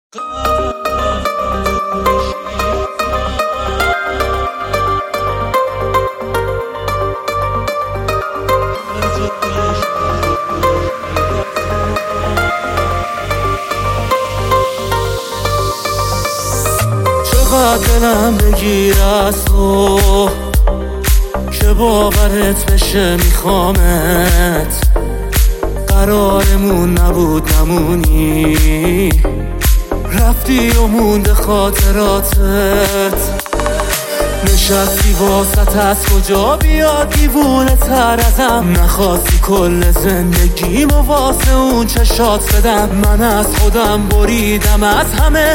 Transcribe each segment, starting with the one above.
چقدر دلم بگیر از تو که باورت بشه میخوامت، قرارمون نبود نمونی، رفتی و مونده خاطراتت، نشستی واسط از کجا بیاد دیوونه تر ازم، نخواستی کل زندگیم و واسه اون چشات بدم، من از خودم بریدم از همه،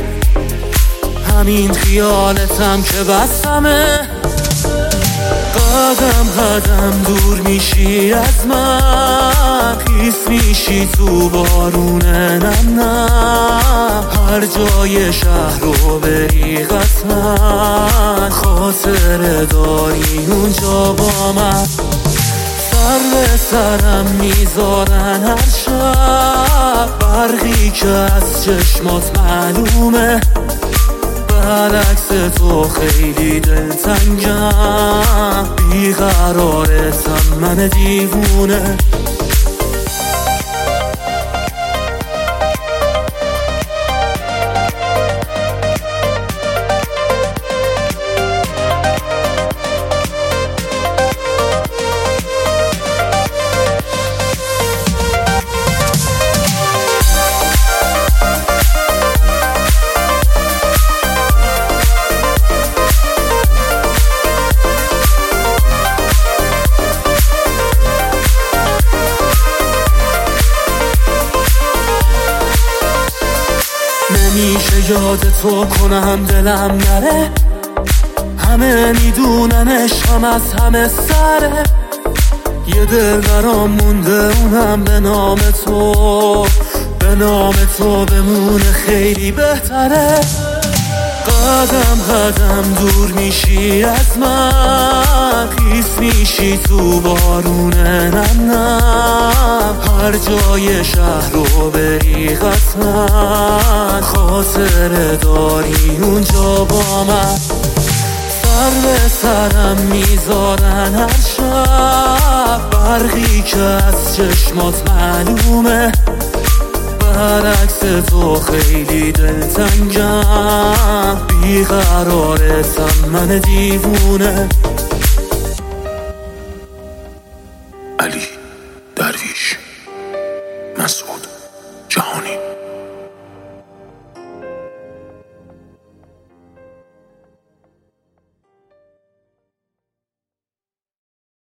همین خیالتم که بسمه، قدم قدم دور میشی از من، خیس میشی تو بارونه نم نم، هر جای شهر رو بری قطعا خاطره داری اونجا با من، سر به سرم میذارن هر شب، برقی که از چشمات معلومه، برعکس تو خیلی دلتنگم، بیقرارتم من دیوونه. نمیشه یاد تو کنم دلم نره، همه میدونن عشقم از همه سره، یه دل برام مونده اونم به نام تو، به نام تو بمونه خیلی بهتره، قدم قدم دور میشی از من، خیس میشی تو بارونه نم نم، هر جای شهر رو بری قطعا خاطره داری اونجا با من، سر به سرم میذارن هر شب، برقی که از چشمات معلومه، برعکس تو خیلی دلتنگم، بیقرارتم من دیوونه.